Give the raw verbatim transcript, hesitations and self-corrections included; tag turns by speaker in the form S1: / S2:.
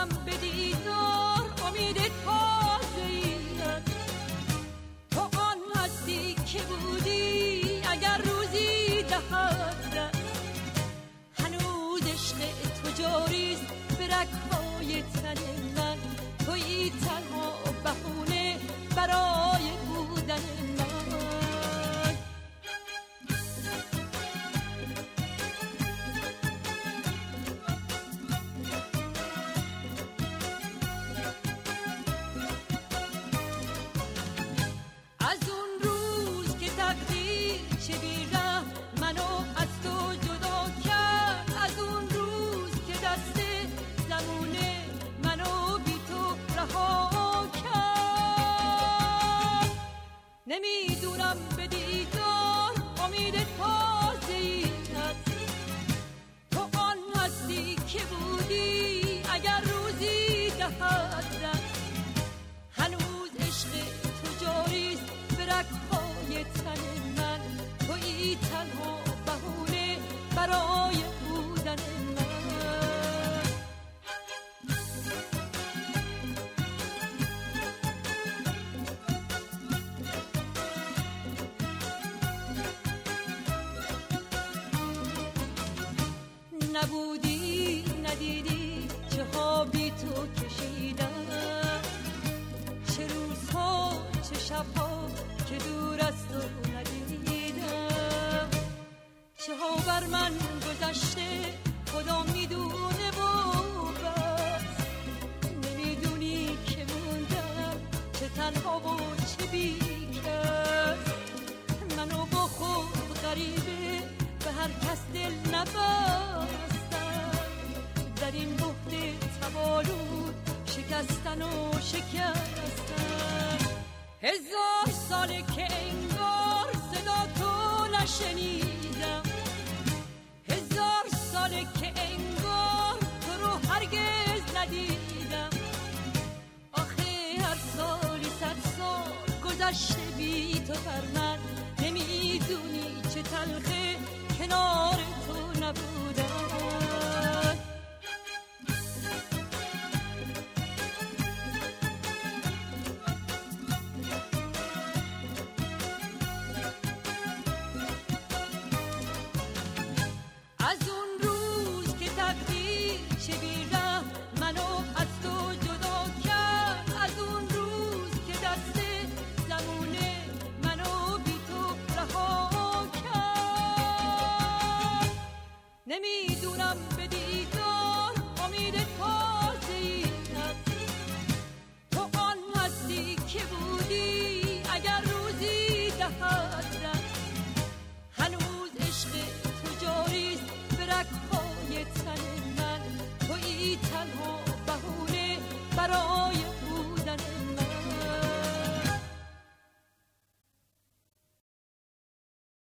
S1: نمیدونم به دیدار امید تازه‌ای است. تو آن هستی که بودی اگر روزی دهد دست. هنوز عشق تو جاریست به رگ‌های تن من. تویی تنها بهونه برای بودن من. از اون روز که تقدیر چه بی‌رحم منو از تو جدا کرد. از اون روز که دست زمونه منو بی تو رها کرد. نمیدونم به دیدار امید تازه‌ای هست. تو آن هستی که بودی اگر روزی دهد دست. هنوز عشق تو جاریست به رگ‌های تن من. تویی تنها بهونه برای بودن من. نبودی ندیدی چه ها بی تو کشیدم. چه روزها چه شبها که دور از تو ندیدم. چه ها بر من گذشته خدا میدونه و بس. نمیدونی که موندم چه تنها و چه بیکس. منو با خود غریبه به هر کس دل نبستم. در این بحت تولد شکستن و شکستن. هزار ساله که انگار صدا تو نشنیدم. هزار ساله که انگار تو رو هرگز ندیدم. آخه هر سالی صد سال گذشته بی تو بر من. نمیدونی چه تلخه کنار تو نبودم. از اون روز که تقدیر چه بی‌رحم منو از تو جدا کرد. از اون روز که دست زمونه منو بی تو رها کرد. نمیدونم به دیدار امید تازه‌ای هست. تو آن هستی که بودی اگر روزی دهد دست. هنوز عشق تو جاریست به رگ‌های تن من. تویی تنها بهونه برای